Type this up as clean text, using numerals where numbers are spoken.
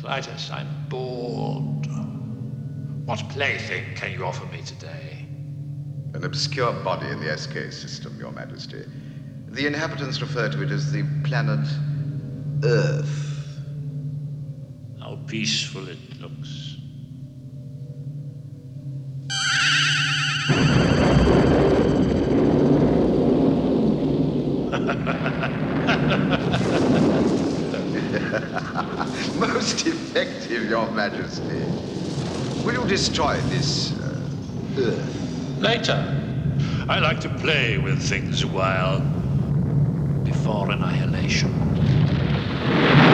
Clytus, I'm bored. What plaything can you offer me today? An obscure body in the SK system, Your Majesty. The inhabitants refer to it as the planet Earth. How peaceful it looks. Most effective, Your Majesty. Will you destroy this Earth? Later. I like to play with things a while. Before annihilation.